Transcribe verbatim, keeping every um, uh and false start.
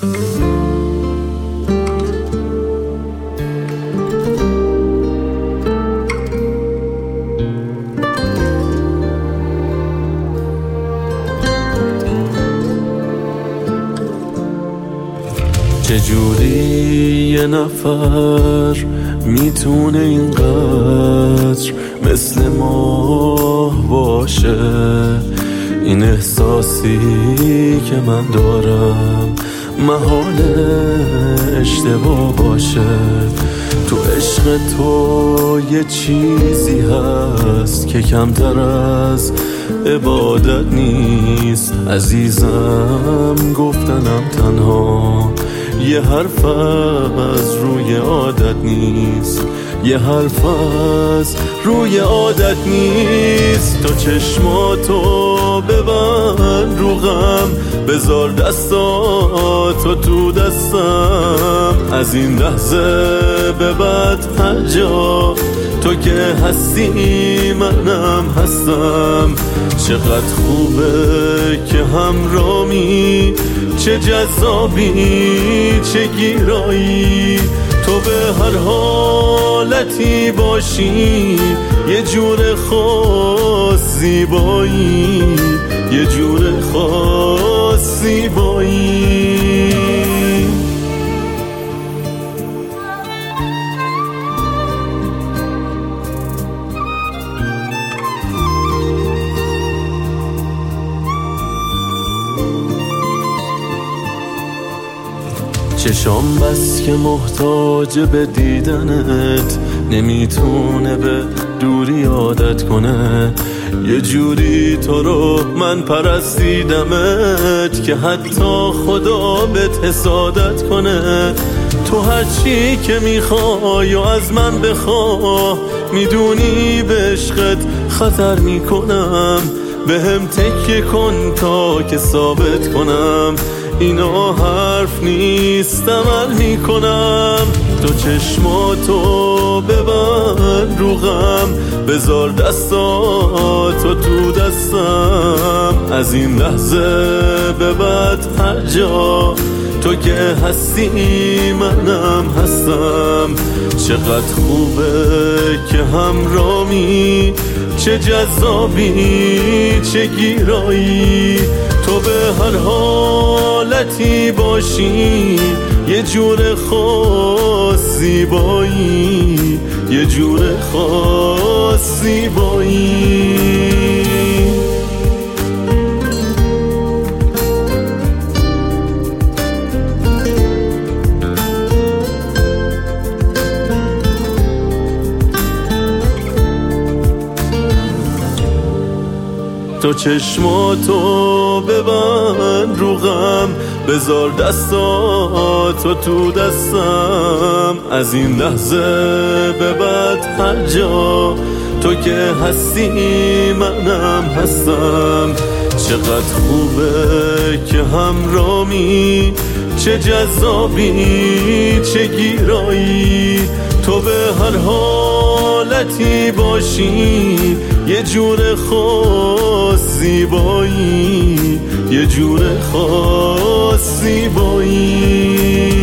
چجوری یه نفر میتونه اینقدر مثل ما باشه؟ این احساسی که من دارم محال اشتباه باشه. تو عشق تو یه چیزی هست که کمتر از عبادت نیست. عزیزم گفتنم تنها یه حرف از روی عادت نیست، یه حرف از روی عادت نیست. تو چشماتو ببند رو غم، بذار دستاتو تو دستم. از این لحظه به بعد هر جا تو که هستی منم هستم. چقدر خوبه که همرامی، چه جذابی چه گیرایی. تو به هر حالتی باشی یه جور خاص زیبایی، یه جور خاص زیبایی. چشام بس که محتاج به دیدنت، نمیتونه به دوری عادت کنه. یه جوری تو رو من پرستیدمت که حتی خدا بهت حسادت کنه. تو هرچی که میخوای و از من بخواه، میدونی به عشقت خطر میکنم. به هم تکیه کن تا که ثابت کنم اینا حرف نیست، عمل میکنم. تو چشماتو ببند رو غم، بذار دستاتو تو دستم. از این لحظه به بعد هر جا تو که هستی منم هستم. چقدر خوبه که همرامی، چه جذابی چه گیرایی. تو به هر حالتی باشی یه جور خاص زیبایی، یه جور خاص زیبایی. تو چشماتو ببند رو غم، بذار دستاتو تو دستم. از این لحظه به بعد هر جا تو که هستی منم هستم. چقدر خوبه که همرامی، چه جذابی چه گیرایی. تو به هر حالتی باشی یه جور خاص زیبایی، یه جور خاص زیبایی.